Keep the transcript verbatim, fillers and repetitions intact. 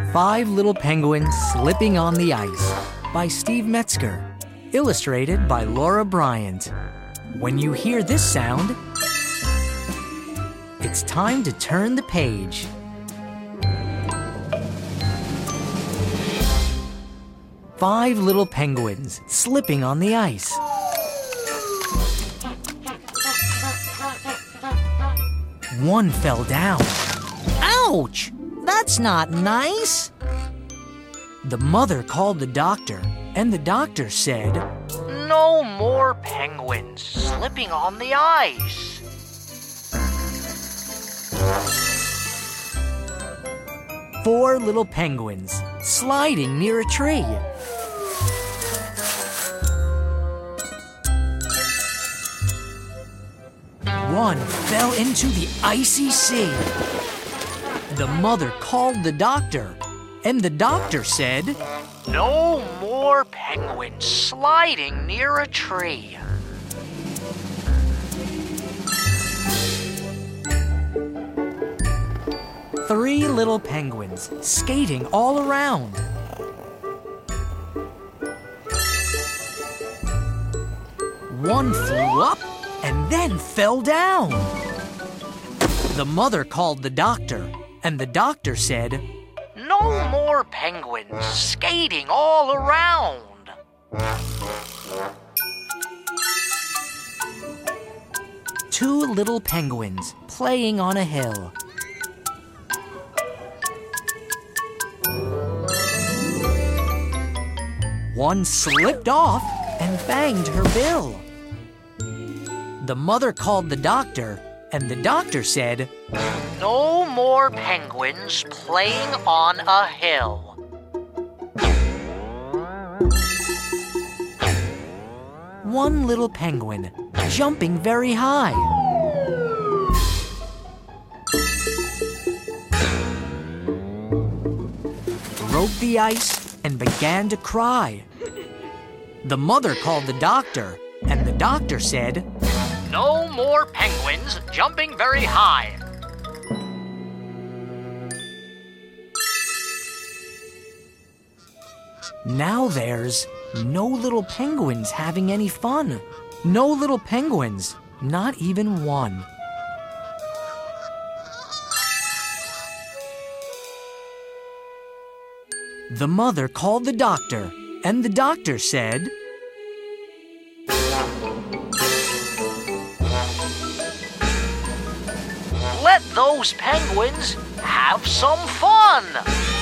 Five Little Penguins Slipping on the Ice by Steve Metzger. Illustrated by Laura Bryant. When you hear this sound, it's time to turn the page. Five little penguins slipping on the ice. One fell down. Ouch! That's not nice. The mother called the doctor, and the doctor said, "No more penguins slipping on the ice." Four little penguins sliding near a tree. One fell into the icy sea. The mother called the doctor, and the doctor said, "No more penguins sliding near a tree." Three little penguins skating all around. One flew up and then fell down. The mother called the doctor, and the doctor said, "No more penguins skating all around." Two little penguins playing on a hill. One slipped off and banged her bill. The mother called the doctor, and the doctor said, "No more penguins playing on a hill." One little penguin jumping very high. Broke the ice and began to cry. The mother called the doctor, and the doctor said, "No more penguins jumping very high." Now there's no little penguins having any fun. No little penguins, not even one. The mother called the doctor, and the doctor said, "Let those penguins have some fun."